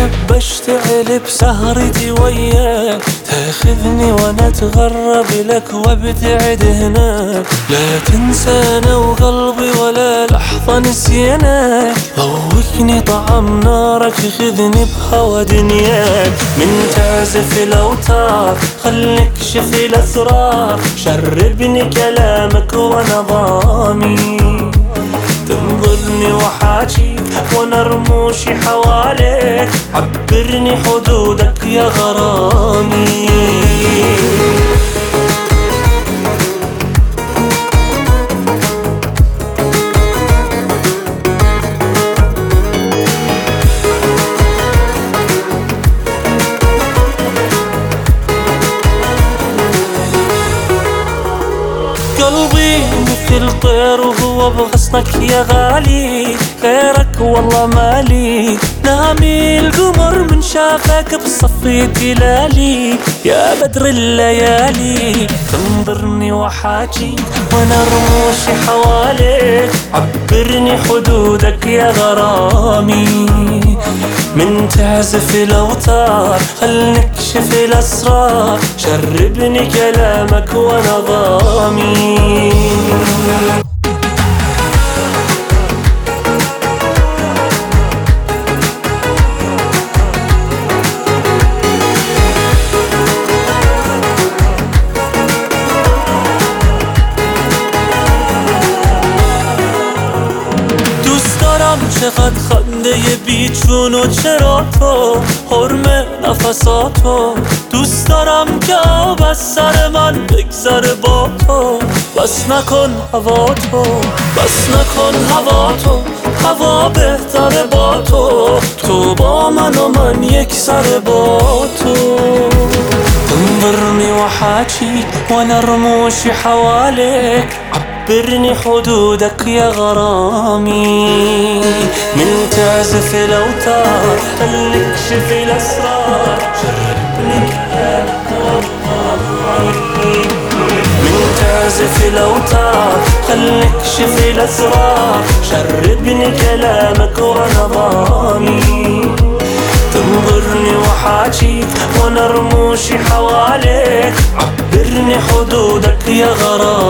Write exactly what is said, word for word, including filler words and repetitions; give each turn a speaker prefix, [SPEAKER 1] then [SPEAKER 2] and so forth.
[SPEAKER 1] أحب أشتعل بسهرتي وياك، تاخذني وأنا أتغرب لك وابتعد هناك. لا تنسانا وقلبي ولا لحظة نسيناك، ذوقني طعم نارك خذني بهوى دنياك. من تعزف الأوتار خليك شف الأسرار، شربني كلامك وأنا ضامي. تنظرني وحاجيك وانا رموشي حواليك، عبرني حدودك يا غرامي. قلبي مثل طير وهو بغصنك يا غالي، غيرك والله مالي. نامي القمر من شافك بصفي تلالي، يا بدر الليالي. تنظرني وحاجيك وانا رموشي حواليك، عبرني حدودك يا غرامي. من تعزف الأوتار خل نكشف الأسرار، شربني كلامك وانا ضامي. چقدر خنده بیچون و چرا تو حرم نفساتو. دوست دارم که آب از سر من بگذره با تو، بس نکن هوا تو، بس نکن هوا تو. هوا بهتره با تو، تو با من و من یک سر با تو. تنظرني وحاجيك وانا رموشي حواليك، عبرني حدودك يا غرامي. من تعزف الأوتار خليك شف الأسرار، شربني كلامك وضامي. من تعزف الأوتار خليك شف الأسرار، شربني كلامك وأنا ضامي. تنظرني وحاجيك وانا رموشي حواليك، عبرني حدودك يا غرامي.